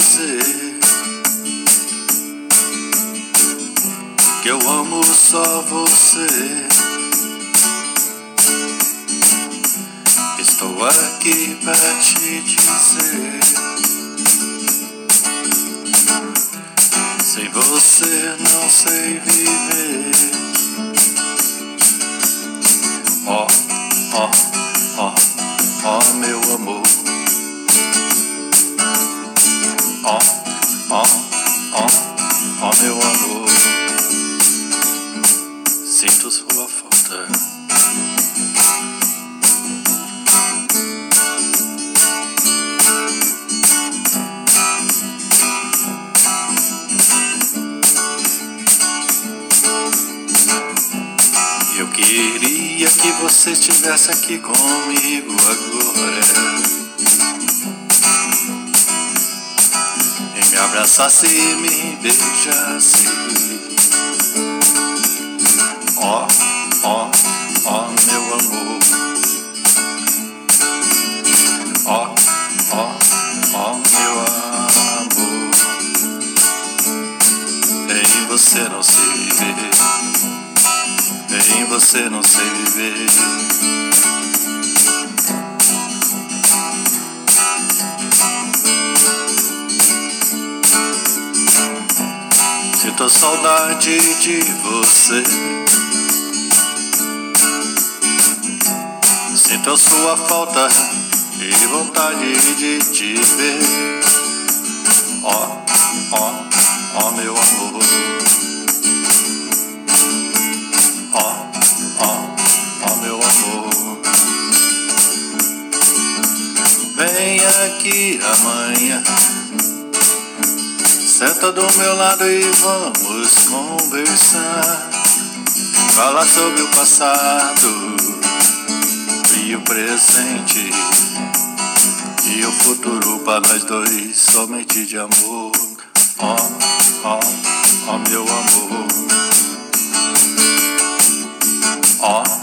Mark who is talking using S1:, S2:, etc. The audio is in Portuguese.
S1: dizer que eu amo só você. Estou aqui pra te dizer, sem você não sei viver. Ó, ó, ó, ó meu amor. Ó, ó, ó, ó meu amor. Sinto sua falta. Eu queria que você estivesse aqui comigo agora, e me abraçasse e me beijasse. Ó, ó, ó meu amor. Ó, ó, ó meu amor. Em você não sei viver, em você não sei viver. Sinto saudade de você, sinto a sua falta e vontade de te ver. Ó, ó, ó meu amor. Ó, ó, ó meu amor. Vem aqui amanhã, senta do meu lado e vamos conversar. Falar sobre o passado e o presente e o futuro para nós dois, somente de amor. Ó, ó, ó meu amor. Ó.